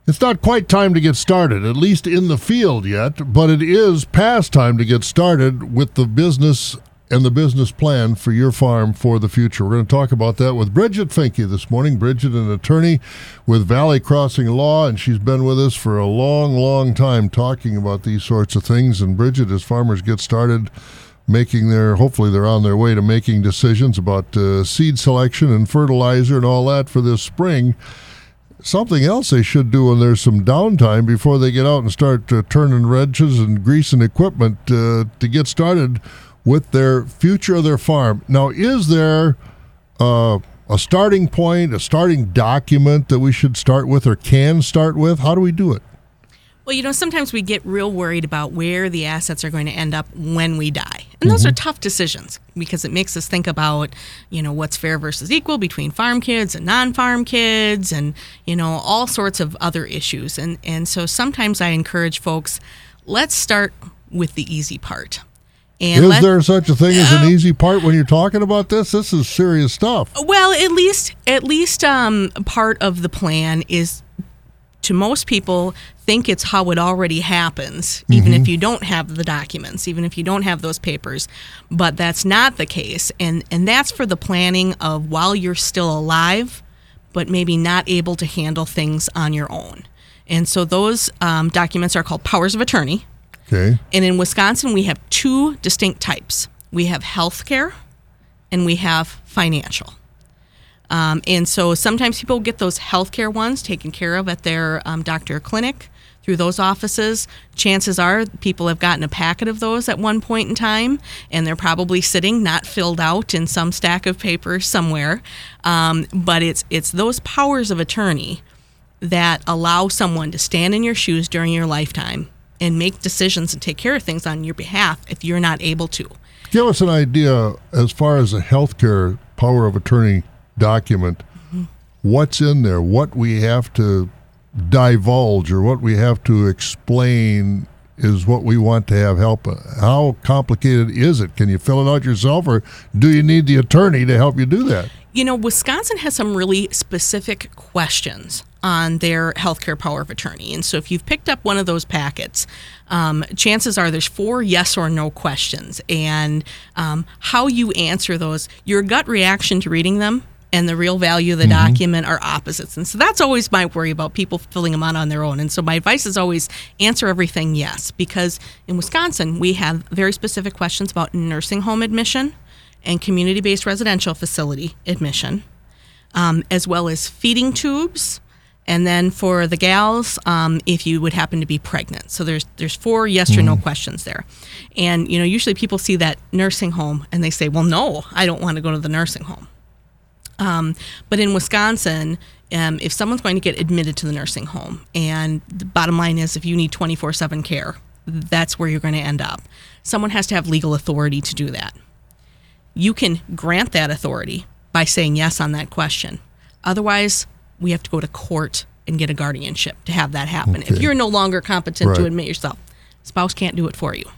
It's not quite time to get started, at least in the field yet, but it is past time to get started with the business and the business plan for your farm for the future. We're going to talk about that with Bridget Finke this morning. Bridget, an attorney with Valley Crossing Law, and she's been with us for a long, long time talking about these sorts of things. And Bridget, as farmers get started hopefully they're on their way to making decisions about seed selection and fertilizer and all that for this spring. Something else they should do when there's some downtime before they get out and start turning wrenches and greasing equipment to get started with their future of their farm. Now, is there a starting point, a starting document that we should start with or can start with? How do we do it? Well, sometimes we get real worried about where the assets are going to end up when we die. And those are tough decisions because it makes us think about, what's fair versus equal between farm kids and non-farm kids and, all sorts of other issues. And so sometimes I encourage folks, let's start with the easy part. And is there such a thing as an easy part when you're talking about this? This is serious stuff. Well, at least part of the plan is, to most people, think it's how it already happens, even if you don't have the documents, even if you don't have those papers. But that's not the case. And that's for the planning of while you're still alive, but maybe not able to handle things on your own. And so those documents are called powers of attorney. Okay. And in Wisconsin, we have two distinct types. We have healthcare and we have financial. And so sometimes people get those healthcare ones taken care of at their doctor or clinic through those offices. Chances are people have gotten a packet of those at one point in time, and they're probably sitting not filled out in some stack of papers somewhere. But it's those powers of attorney that allow someone to stand in your shoes during your lifetime and make decisions and take care of things on your behalf if you're not able to. Give us an idea as far as a healthcare power of attorney document, what's in there, what we have to divulge or what we have to explain is what we want to have help. How complicated is it? Can you fill it out yourself, or do you need the attorney to help you do that? Wisconsin has some really specific questions on their healthcare power of attorney. And so if you've picked up one of those packets, chances are there's 4 yes or no questions. And how you answer those, your gut reaction to reading them and the real value of the document are opposites. And so that's always my worry about people filling them out on their own. And so my advice is always answer everything yes, because in Wisconsin, we have very specific questions about nursing home admission and community-based residential facility admission, as well as feeding tubes. And then for the gals, if you would happen to be pregnant. So there's 4 yes or no questions there. And, usually people see that nursing home and they say, well, no, I don't want to go to the nursing home. But in Wisconsin, if someone's going to get admitted to the nursing home, and the bottom line is if you need 24/7 care, that's where you're going to end up. Someone has to have legal authority to do that. You can grant that authority by saying yes on that question. Otherwise, we have to go to court and get a guardianship to have that happen. Okay. If you're no longer competent to admit yourself, spouse can't do it for you.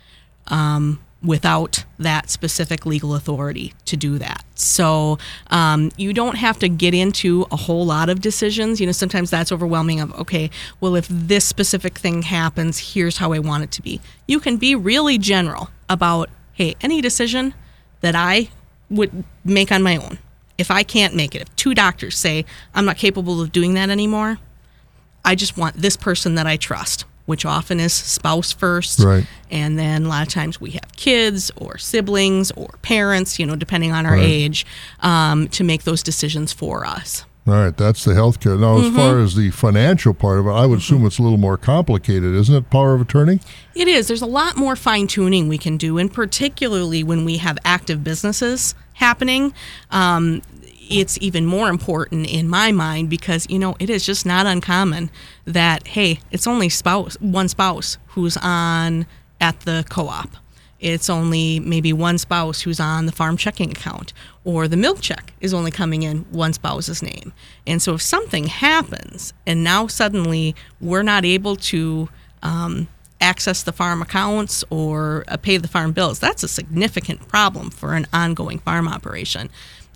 Without that specific legal authority to do that. So you don't have to get into a whole lot of decisions. Sometimes that's overwhelming of, okay, well, if this specific thing happens, here's how I want it to be. You can be really general about, hey, any decision that I would make on my own, if I can't make it, if 2 doctors say, I'm not capable of doing that anymore, I just want this person that I trust, which often is spouse first. Right. And then a lot of times we have kids or siblings or parents, depending on our age, to make those decisions for us. All right, that's the healthcare. Now, as far as the financial part of it, I would assume it's a little more complicated, isn't it, power of attorney? It is. There's a lot more fine-tuning we can do, and particularly when we have active businesses happening, it's even more important in my mind because, it is just not uncommon that, hey, it's only one spouse who's on at the co-op. It's only maybe one spouse who's on the farm checking account, or the milk check is only coming in one spouse's name. And so if something happens and now suddenly we're not able to access the farm accounts or pay the farm bills, that's a significant problem for an ongoing farm operation.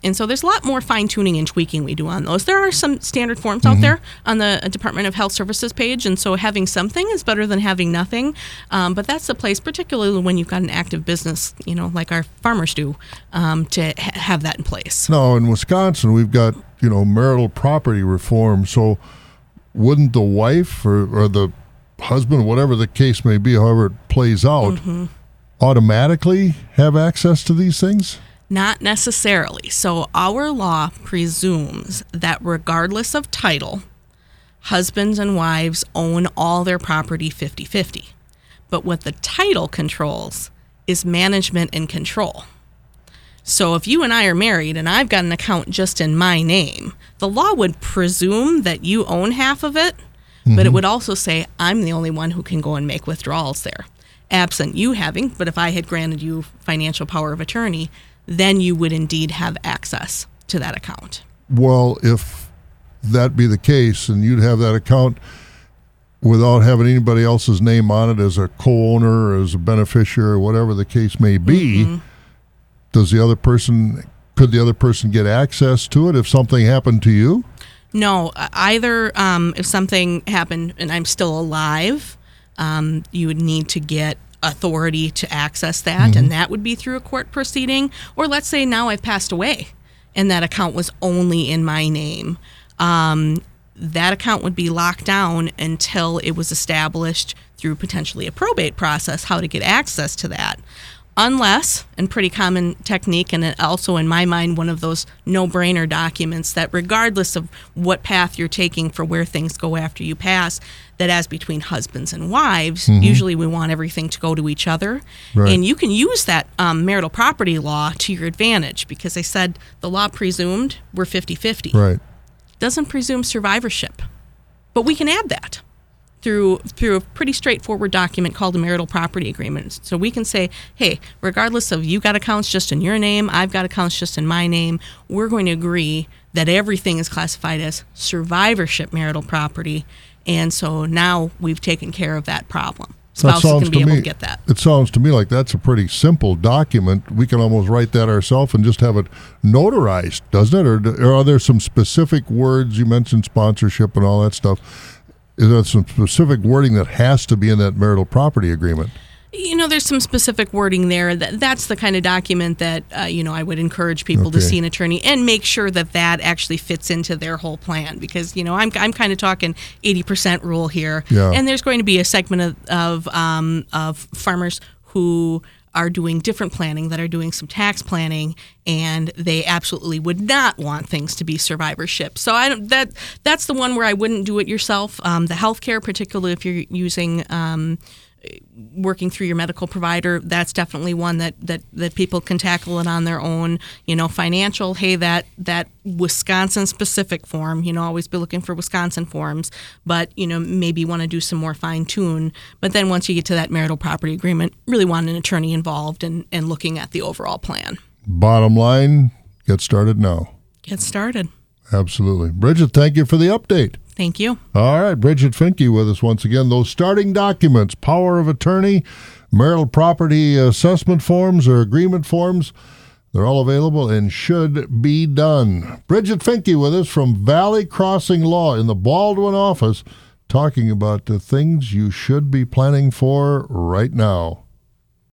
And so there's a lot more fine-tuning and tweaking we do on those. There are some standard forms out there on the Department of Health Services page, and so having something is better than having nothing. But that's the place, particularly when you've got an active business, like our farmers do, to have that in place. Now, in Wisconsin, we've got, marital property reform. So wouldn't the wife or the husband, whatever the case may be, however it plays out, automatically have access to these things? Not necessarily. So our law presumes that regardless of title, husbands and wives own all their property 50-50. But what the title controls is management and control. So if you and I are married and I've got an account just in my name, the law would presume that you own half of it, but it would also say I'm the only one who can go and make withdrawals there. Absent you having, but if I had granted you financial power of attorney, then you would indeed have access to that account. Well, if that be the case, and you'd have that account without having anybody else's name on it as a co-owner or as a beneficiary or whatever the case may be, could the other person get access to it if something happened to you? No, either if something happened and I'm still alive, you would need to get authority to access that, and that would be through a court proceeding. Or let's say now I've passed away and that account was only in my name. That account would be locked down until it was established through potentially a probate process how to get access to that. Unless, and pretty common technique, and also in my mind one of those no-brainer documents that regardless of what path you're taking for where things go after you pass, that as between husbands and wives, usually we want everything to go to each other. Right. And you can use that marital property law to your advantage because I said the law presumed we're 50-50. Right. Doesn't presume survivorship. But we can add that through a pretty straightforward document called a marital property agreement. So we can say, hey, regardless of you got accounts just in your name, I've got accounts just in my name, we're going to agree that everything is classified as survivorship marital property. And so now we've taken care of that problem. Spouse is going to be able to get that. It sounds to me like that's a pretty simple document. We can almost write that ourselves and just have it notarized, doesn't it? Or are there some specific words? You mentioned sponsorship and all that stuff. Is there some specific wording that has to be in that marital property agreement? There's some specific wording there. That's the kind of document that, I would encourage people to see an attorney and make sure that actually fits into their whole plan. Because, I'm kind of talking 80% rule here. Yeah. And there's going to be a segment of farmers who are doing different planning, that are doing some tax planning, and they absolutely would not want things to be survivorship. So that's the one where I wouldn't do it yourself. The healthcare, particularly if you're using working through your medical provider, that's definitely one that people can tackle it on their own. Financial, hey, that Wisconsin specific form, always be looking for Wisconsin forms, but maybe want to do some more fine tune. But then once you get to that marital property agreement, really want an attorney involved and looking at the overall plan. Bottom line, get started now. Get started. Absolutely. Bridget, thank you for the update. Thank you. All right, Bridget Finke with us once again. Those starting documents, power of attorney, marital property assessment forms or agreement forms, they're all available and should be done. Bridget Finke with us from Valley Crossing Law in the Baldwin office, talking about the things you should be planning for right now.